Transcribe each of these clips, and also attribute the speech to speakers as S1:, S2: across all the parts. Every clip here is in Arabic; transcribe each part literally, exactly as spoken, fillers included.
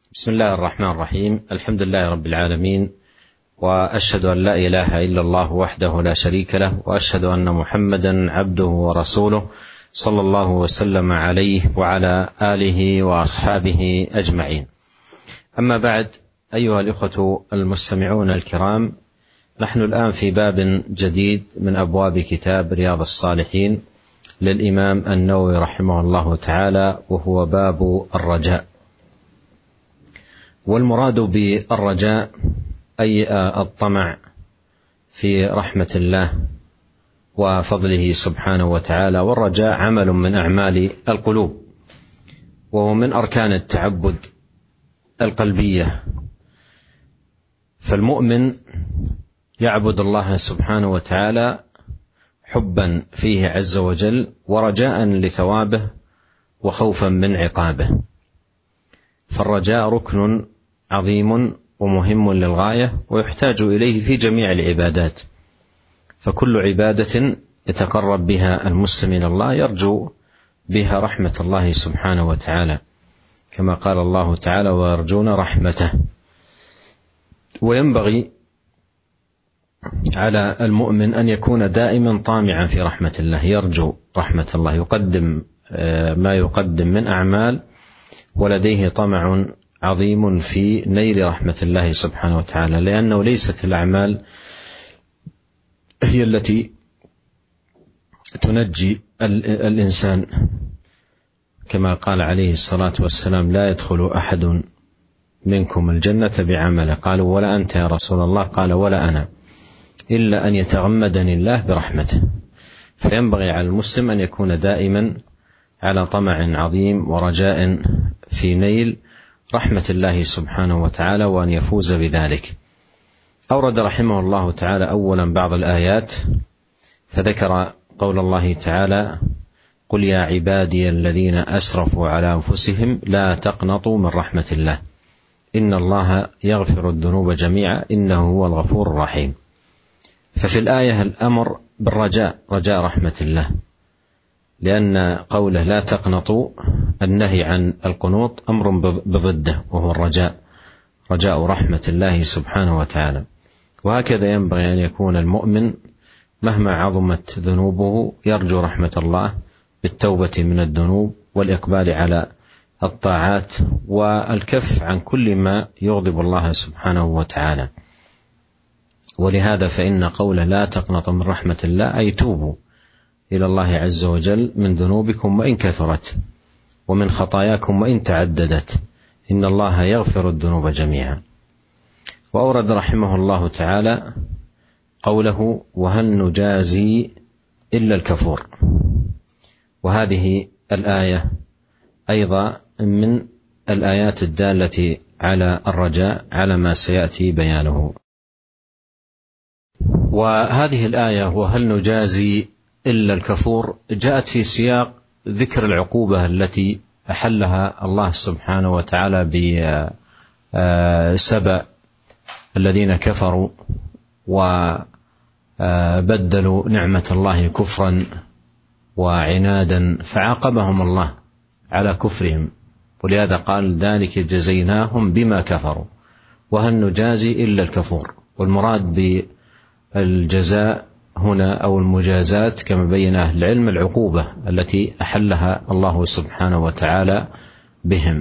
S1: بسم الله الرحمن الرحيم. الحمد لله رب العالمين، وأشهد أن لا إله إلا الله وحده لا شريك له، وأشهد أن محمدا عبده ورسوله صلى الله وسلم عليه وعلى آله وأصحابه أجمعين. أما بعد، أيها الإخوة المستمعون الكرام، نحن الآن في باب جديد من أبواب كتاب رياض الصالحين للإمام النووي رحمه الله تعالى، وهو باب الرجاء. والمراد بالرجاء أي الطمع في رحمة الله وفضله سبحانه وتعالى. والرجاء عمل من أعمال القلوب، وهو من أركان التعبد القلبية. فالمؤمن يعبد الله سبحانه وتعالى حبا فيه عز وجل، ورجاء لثوابه وخوفا من عقابه. فالرجاء ركن عظيم ومهم للغاية، ويحتاج إليه في جميع العبادات. فكل عبادة يتقرب بها المسلم إلى الله يرجو بها رحمة الله سبحانه وتعالى، كما قال الله تعالى: ويرجون رحمته. وينبغي على المؤمن أن يكون دائما طامعا في رحمة الله، يرجو رحمة الله، يقدم ما يقدم من أعمال، ولديه طمع عظيم في نيل رحمة الله سبحانه وتعالى، لأنه ليست الأعمال هي التي تنجي الإنسان، كما قال عليه الصلاة والسلام: لا يدخل أحد منكم الجنة بعمله. قالوا: ولا أنت يا رسول الله؟ قال: ولا أنا، إلا أن يتغمدني الله برحمته. فينبغي على المسلم أن يكون دائما على طمع عظيم ورجاء في نيل رحمة الله سبحانه وتعالى، وأن يفوز بذلك. أورد رحمه الله تعالى أولا بعض الآيات، فذكر قول الله تعالى: قل يا عبادي الذين أسرفوا على أنفسهم لا تقنطوا من رحمة الله إن الله يغفر الذنوب جميعا إنه هو الغفور الرحيم. ففي الآية الأمر بالرجاء، رجاء رحمة الله، لأن قوله لا تقنطوا النهي عن القنوط أمر بضده، وهو الرجاء، رجاء رحمة الله سبحانه وتعالى. وهكذا ينبغي أن يكون المؤمن مهما عظمت ذنوبه يرجو رحمة الله بالتوبة من الذنوب والإقبال على الطاعات والكف عن كل ما يغضب الله سبحانه وتعالى. ولهذا فإن قوله لا تقنطوا من رحمة الله أي توبوا إلى الله عز وجل من ذنوبكم وإن كثرت، ومن خطاياكم وإن تعددت، إن الله يغفر الذنوب جميعا. وأورد رحمه الله تعالى قوله: وهل نجازي إلا الكفور. وهذه الآية أيضا من الآيات الدالة على الرجاء على ما سيأتي بيانه. وهذه الآية وهل نجازي إلا الكفور جاءت في سياق ذكر العقوبة التي أحلها الله سبحانه وتعالى بسبأ الذين كفروا وبدلوا نعمة الله كفرا وعنادا، فعاقبهم الله على كفرهم، ولهذا قال: ذلك جزيناهم بما كفروا وهل نجازي إلا الكفور. والمراد بالجزاء هنا أو المجازات كما بين أهل العلم العقوبة التي أحلها الله سبحانه وتعالى بهم.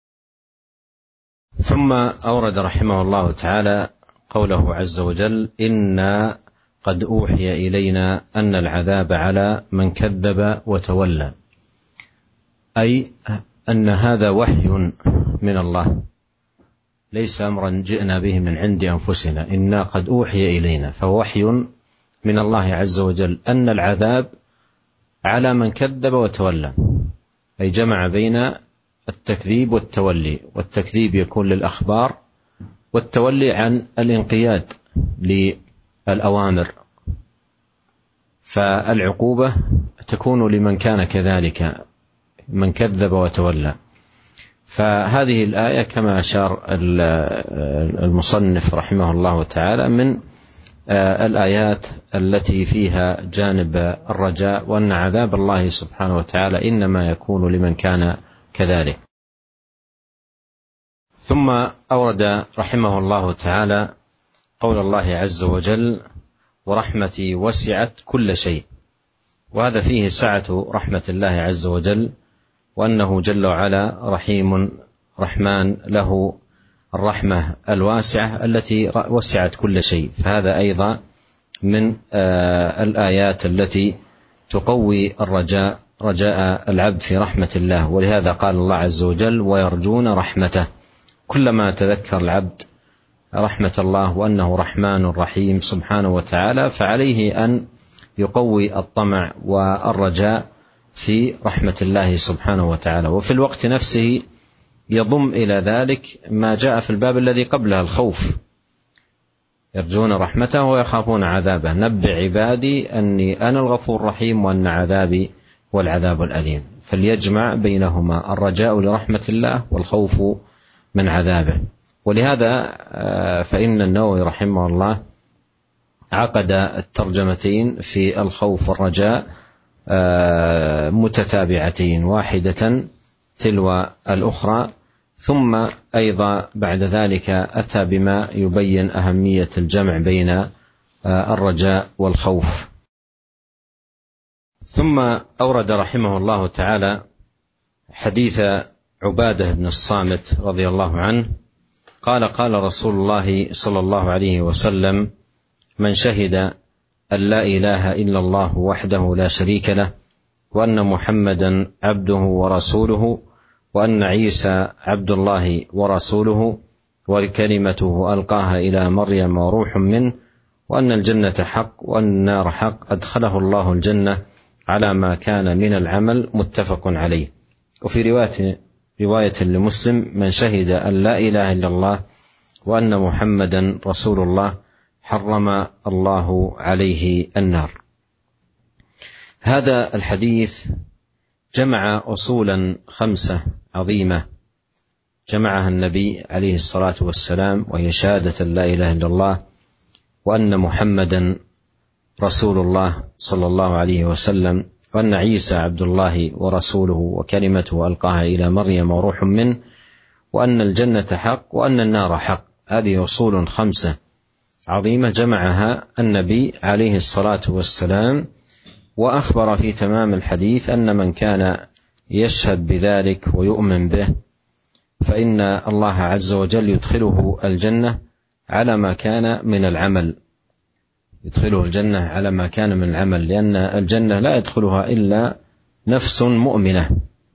S1: ثم أورد رحمه الله تعالى قوله عز وجل: إنا قد أوحي إلينا أن العذاب على من كذب وتولى، أي أن هذا وحي من الله، ليس أمرا جئنا به من عند أنفسنا. إنا قد أوحي إلينا، فوحي من الله عز وجل أن العذاب على من كذب وتولى، أي جمع بين التكذيب والتولي. والتكذيب يكون للأخبار، والتولي عن الانقياد للأوامر. فالعقوبة تكون لمن كان كذلك، من كذب وتولى. فهذه الآية كما أشار المصنف رحمه الله تعالى من الآيات التي فيها جانب الرجاء، وأن عذاب الله سبحانه وتعالى إنما يكون لمن كان كذلك. ثم أورد رحمه الله تعالى قول الله عز وجل: ورحمتي وسعت كل شيء. وهذا فيه سعة رحمة الله عز وجل، وأنه جل وعلا رحيم رحمن، له الرحمة الواسعة التي وسعت كل شيء. فهذا أيضا من الآيات التي تقوي الرجاء رجاء العبد في رحمة الله. ولهذا قال الله عز وجل: ويرجون رحمته. كلما تذكر العبد رحمة الله وأنه رحمن رحيم سبحانه وتعالى، فعليه أن يقوي الطمع والرجاء في رحمة الله سبحانه وتعالى. وفي الوقت نفسه يضم إلى ذلك ما جاء في الباب الذي قبلها: الخوف. يرجون رحمته ويخافون عذابه. نبئ عبادي أني أنا الغفور الرحيم وأن عذابي والعذاب الأليم. فليجمع بينهما الرجاء لرحمة الله والخوف من عذابه. ولهذا فإن النووي رحمه الله عقد الترجمتين في الخوف والرجاء متتابعتين، واحدة تلو الأخرى، ثم أيضا بعد ذلك أتى بما يبين أهمية الجمع بين الرجاء والخوف. ثم أورد رحمه الله تعالى حديث عبادة بن الصامت رضي الله عنه قال: قال رسول الله صلى الله عليه وسلم: من شهد أن لا إله إلا الله وحده لا شريك له، وأن محمدا عبده ورسوله، وأن عيسى عبد الله ورسوله، وكلمته ألقاها إلى مريم وروح منه، وأن الجنة حق وأن النار حق، أدخله الله الجنة على ما كان من العمل. متفق عليه. وفي رواية رواية لمسلم: من شهد أن لا إله إلا الله وأن محمدا رسول الله حرم الله عليه النار. هذا الحديث جمع أصولا خمسة عظيمة جمعها النبي عليه الصلاة والسلام، وهي شهادة لا إله إلا الله، وأن محمدا رسول الله صلى الله عليه وسلم، وأن عيسى عبد الله ورسوله، وكلمته ألقاها إلى مريم وروح منه، وأن الجنة حق وأن النار حق. هذه أصول خمسة عظيمة جمعها النبي عليه الصلاة والسلام، وأخبر في تمام الحديث أن من كان يشهد بذلك ويؤمن به فإن الله عز وجل يدخله الجنة على ما كان من العمل، يدخله الجنة على ما كان من العمل، لأن الجنة لا يدخلها إلا نفس مؤمنة.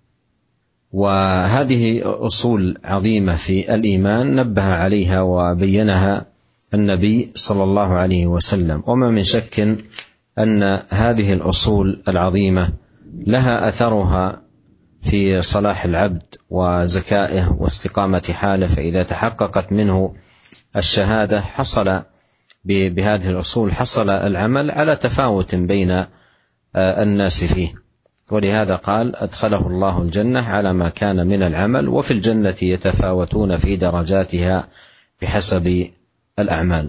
S1: وهذه أصول عظيمة في الإيمان نبه عليها وبينها النبي صلى الله عليه وسلم. وما من شك أن هذه الأصول العظيمة لها أثرها في صلاح العبد وزكائه واستقامة حاله. فإذا تحققت منه الشهادة حصل بهذه الأصول حصل العمل على تفاوت بين الناس فيه. ولهذا قال: أدخله الله الجنة على ما كان من العمل، وفي الجنة يتفاوتون في درجاتها بحسب الأعمال.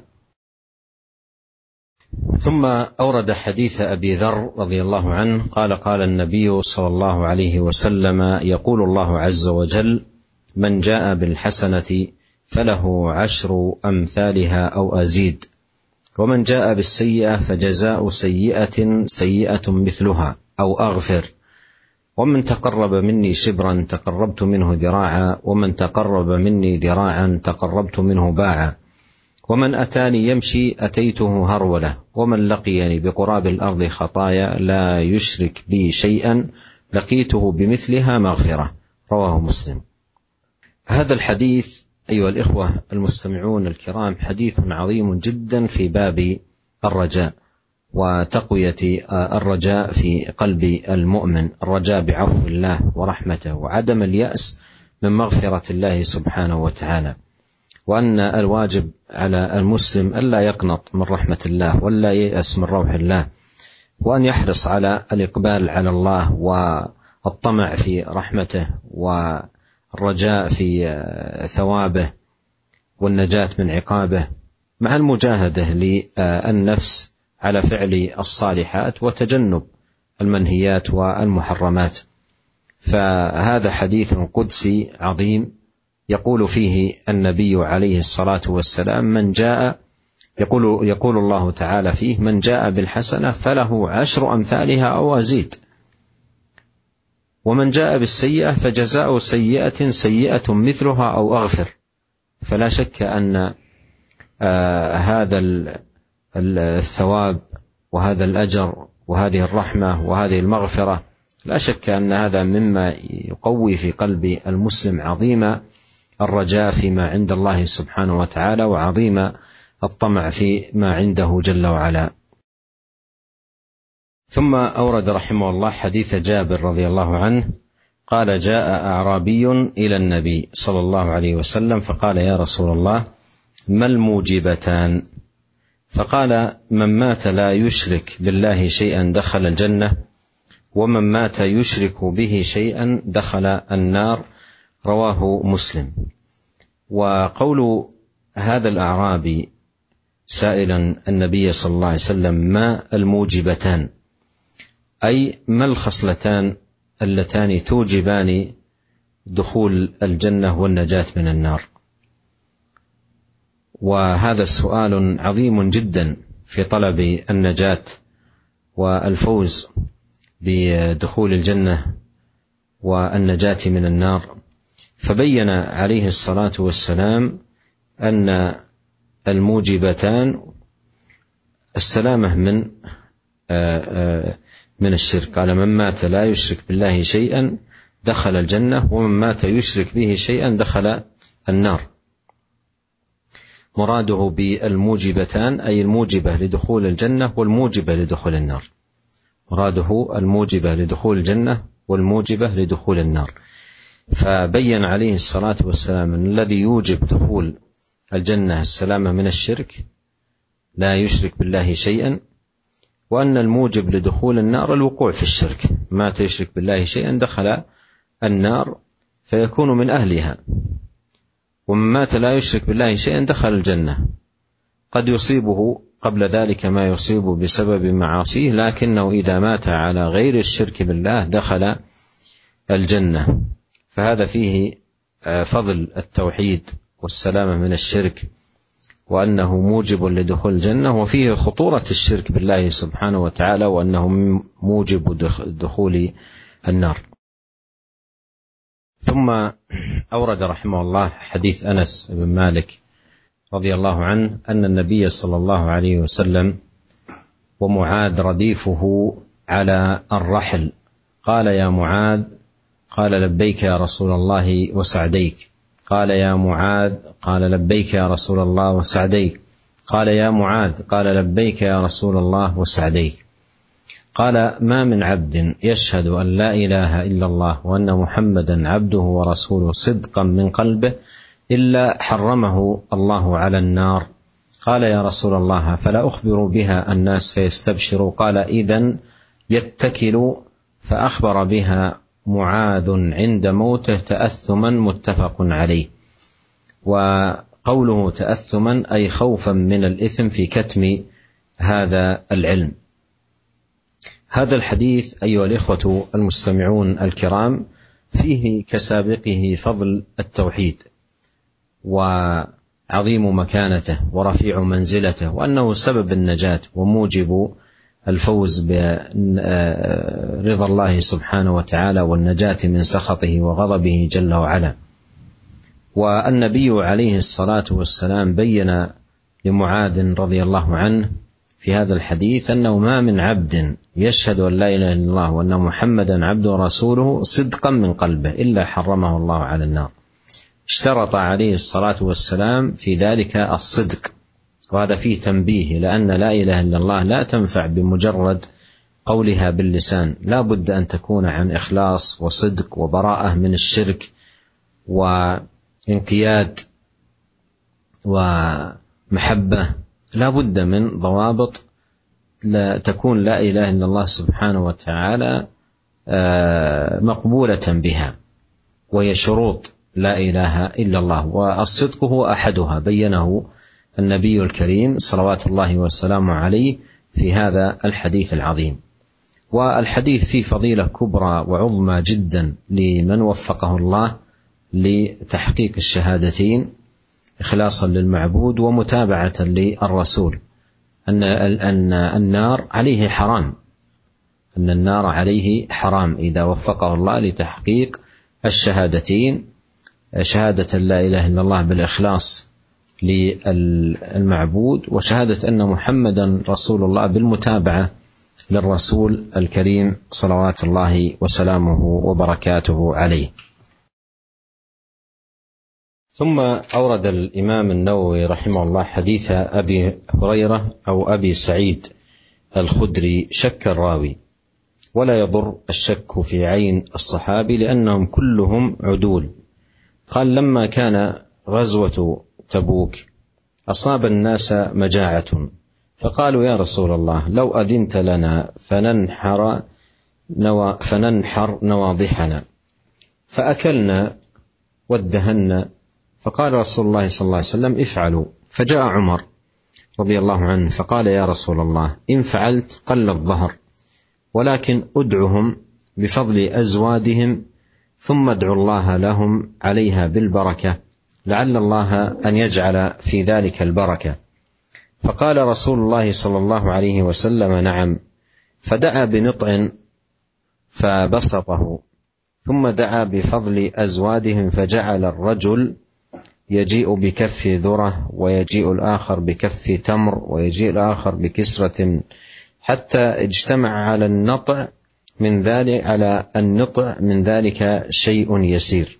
S1: ثم أورد حديث أبي ذر رضي الله عنه قال: قال النبي صلى الله عليه وسلم: يقول الله عز وجل: من جاء بالحسنة فله عشر أمثالها أو أزيد، ومن جاء بالسيئة فجزاء سيئة سيئة مثلها أو أغفر، ومن تقرب مني شبرا تقربت منه ذراعا، ومن تقرب مني ذراعا تقربت منه باعا، ومن أتاني يمشي أتيته هرولة، ومن لقيني بقراب الأرض خطايا لا يشرك بي شيئا لقيته بمثلها مغفرة. رواه مسلم. هذا الحديث أيها الإخوة المستمعون الكرام حديث عظيم جدا في باب الرجاء وتقوية الرجاء في قلب المؤمن، الرجاء بعفو الله ورحمته، وعدم اليأس من مغفرة الله سبحانه وتعالى، وأن الواجب على المسلم ألا يقنط من رحمة الله ولا ييأس من روح الله، وأن يحرص على الإقبال على الله والطمع في رحمته والرجاء في ثوابه والنجاة من عقابه، مع المجاهدة للنفس على فعل الصالحات وتجنب المنهيات والمحرمات. فهذا حديث قدسي عظيم يقول فيه النبي عليه الصلاة والسلام: من جاء يقول, يقول الله تعالى فيه: من جاء بالحسنة فله عشر أمثالها أو أزيد، ومن جاء بالسيئة فجزاء سيئة سيئة مثلها أو أغفر. فلا شك أن آه هذا الثواب وهذا الأجر وهذه الرحمة وهذه المغفرة، لا شك أن هذا مما يقوي في قلب المسلم عظيم الرجاء فيما عند الله سبحانه وتعالى، وعظيم الطمع فيما عنده جل وعلا. ثم أورد رحمه الله حديث جابر رضي الله عنه قال: جاء أعرابي إلى النبي صلى الله عليه وسلم فقال: يا رسول الله، ما الموجبتان؟ فقال: من مات لا يشرك بالله شيئا دخل الجنة، ومن مات يشرك به شيئا دخل النار. رواه مسلم. وقول هذا الأعرابي سائلا النبي صلى الله عليه وسلم: ما الموجبتان؟ أي ما الخصلتان اللتان توجبان دخول الجنة والنجاة من النار؟ وهذا السؤال عظيم جدا في طلب النجاة والفوز بدخول الجنة والنجاة من النار. فبين عليه الصلاة والسلام أن الموجبتان السلامة من من الشرك. قال: من مات لا يشرك بالله شيئا دخل الجنة، ومن مات يشرك به شيئا دخل النار. مراده بالموجبتان أي الموجبة لدخول الجنة والموجبة لدخول النار. مراده الموجبة لدخول الجنة والموجبة لدخول النار. فبين عليه الصلاة والسلام أن الذي يوجب دخول الجنة السلامة من الشرك، لا يشرك بالله شيئا، وأن الموجب لدخول النار الوقوع في الشرك. ما تشرك بالله شيئا دخل النار فيكون من أهلها، ومن مات لا يشرك بالله شيئا دخل الجنة. قد يصيبه قبل ذلك ما يصيب بسبب معاصيه، لكنه إذا مات على غير الشرك بالله دخل الجنة. فهذا فيه فضل التوحيد والسلامة من الشرك، وأنه موجب لدخول الجنة، وفيه خطورة الشرك بالله سبحانه وتعالى، وأنه موجب دخول النار. ثم أورد رحمه الله حديث أنس بن مالك رضي الله عنه أن النبي صلى الله عليه وسلم ومعاذ رديفه على الرحل قال: يا معاذ. قال: لبيك يا رسول الله وسعديك. قال: يا معاذ. قال: لبيك يا رسول الله وسعديك. قال: يا معاذ. قال: لبيك يا رسول الله وسعديك. قال: ما من عبد يشهد أن لا إله إلا الله وأن محمدا عبده ورسوله صدقا من قلبه إلا حرمه الله على النار. قال: يا رسول الله، فلا أخبر بها الناس فيستبشروا؟ قال: إذن يتكل. فأخبر بها معاذ عند موته تأثما، متفق عليه. وقوله تأثما أي خوفا من الإثم في كتم هذا العلم. هذا الحديث أيها الإخوة المستمعون الكرام فيه كسابقه فضل التوحيد وعظيم مكانته ورفيع منزلته، وأنه سبب النجاة وموجب الفوز برضا الله سبحانه وتعالى والنجاة من سخطه وغضبه جل وعلا. والنبي عليه الصلاة والسلام بين لمعاذ رضي الله عنه في هذا الحديث أنه ما من عبد يشهد أن لا إله إلا الله وأن محمدا عبده ورسوله صدقا من قلبه إلا حرمه الله على النار. اشترط عليه الصلاة والسلام في ذلك الصدق، وهذا فيه تنبيه، لأن لا إله إلا الله لا تنفع بمجرد قولها باللسان، لا بد أن تكون عن إخلاص وصدق وبراءة من الشرك وانقياد ومحبة. لا بد من ضوابط لا تكون لا إله إلا الله سبحانه وتعالى مقبولة بها، وهي شروط لا إله إلا الله، والصدق هو أحدها، بينه النبي الكريم صلوات الله وسلامه عليه في هذا الحديث العظيم. والحديث فيه فضيلة كبرى وعظمى جدا لمن وفقه الله لتحقيق الشهادتين إخلاصا للمعبود ومتابعة للرسول، أن أن النار عليه حرام، أن النار عليه حرام إذا وفقه الله لتحقيق الشهادتين، شهادة لا إله إلا الله بالإخلاص للمعبود، وشهادة أن محمدا رسول الله بالمتابعة للرسول الكريم صلوات الله وسلامه وبركاته عليه. ثم أورد الإمام النووي رحمه الله حديث أبي هريرة أو أبي سعيد الخدري شك الراوي، ولا يضر الشك في عين الصحابي لأنهم كلهم عدول. قال: لما كان غزوة تبوك أصاب الناس مجاعة، فقالوا: يا رسول الله، لو أذنت لنا فننحر, نوا فننحر نواضحنا، فأكلنا وادهنا. فقال رسول الله صلى الله عليه وسلم: افعلوا. فجاء عمر رضي الله عنه فقال: يا رسول الله، إن فعلت قل الظهر، ولكن أدعهم بفضل أزوادهم، ثم ادعوا الله لهم عليها بالبركة، لعل الله أن يجعل في ذلك البركة. فقال رسول الله صلى الله عليه وسلم: نعم. فدعا بنطع فبسطه، ثم دعا بفضل أزوادهم، فجعل الرجل يجيء بكف ذرة، ويجيء الآخر بكف تمر، ويجيء الآخر بكسرة، حتى اجتمع على النطع من ذلك على النطع من ذلك شيء يسير.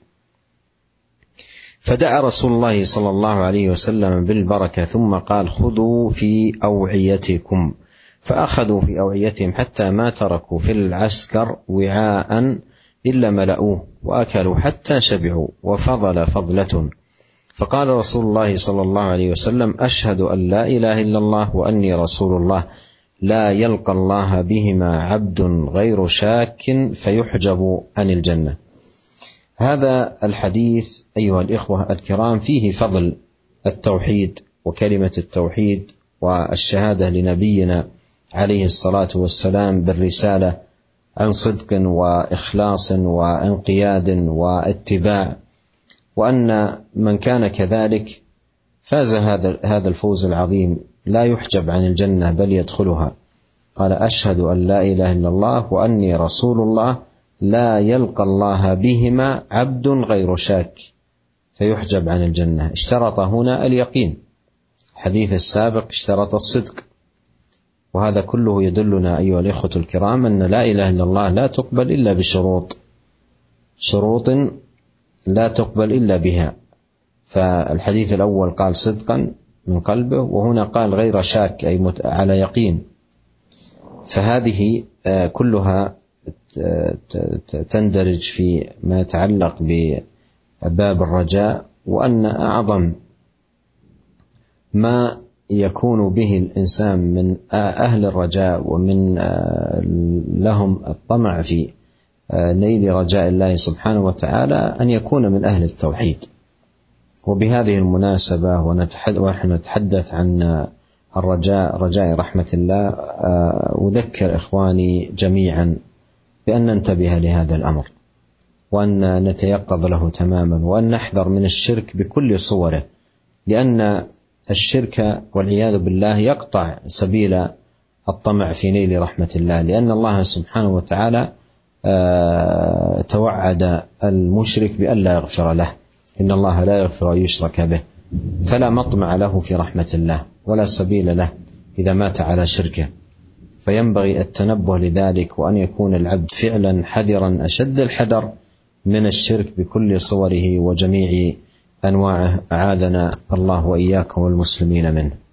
S1: فدعا رسول الله صلى الله عليه وسلم بالبركة، ثم قال: خذوا في أوعيتكم. فأخذوا في أوعيتهم حتى ما تركوا في العسكر وعاء إلا ملأوه، وأكلوا حتى شبعوا، وفضل فضلة. فقال رسول الله صلى الله عليه وسلم: أشهد أن لا إله إلا الله وأني رسول الله، لا يلقى الله بهما عبد غير شاك فيحجب عن الجنة. هذا الحديث أيها الإخوة الكرام فيه فضل التوحيد وكلمة التوحيد والشهادة لنبينا عليه الصلاة والسلام بالرسالة عن صدق وإخلاص وانقياد واتباع، وأن من كان كذلك فاز هذا هذا الفوز العظيم، لا يحجب عن الجنة بل يدخلها. قال: أشهد أن لا إله إلا الله وأني رسول الله، لا يلقى الله بهما عبد غير شاك فيحجب عن الجنة. اشترط هنا اليقين، الحديث السابق اشترط الصدق، وهذا كله يدلنا أيها الإخوة الكرام أن لا إله إلا الله لا تقبل إلا بشروط، شروط لا تقبل إلا بها. فالحديث الأول قال صدقا من قلبه، وهنا قال غير شاك أي على يقين. فهذه كلها تندرج في ما يتعلق بباب الرجاء، وأن أعظم ما يكون به الإنسان من أهل الرجاء ومن لهم الطمع في نيل رجاء الله سبحانه وتعالى أن يكون من أهل التوحيد. وبهذه المناسبة ونحن نتحدث عن الرجاء، رجاء رحمة الله، أذكر إخواني جميعا بأن ننتبه لهذا الأمر، وأن نتيقظ له تماما، وأن نحذر من الشرك بكل صوره، لأن الشرك والعياذ بالله يقطع سبيل الطمع في نيل رحمة الله، لأن الله سبحانه وتعالى توعد المشرك بأن لا يغفر له، إن الله لا يغفر أن يشرك به، فلا مطمع له في رحمة الله ولا سبيل له إذا مات على شركه. فينبغي التنبه لذلك، وأن يكون العبد فعلا حذرا أشد الحذر من الشرك بكل صوره وجميع أنواعه، أعاذنا الله وإياكم والمسلمين منه.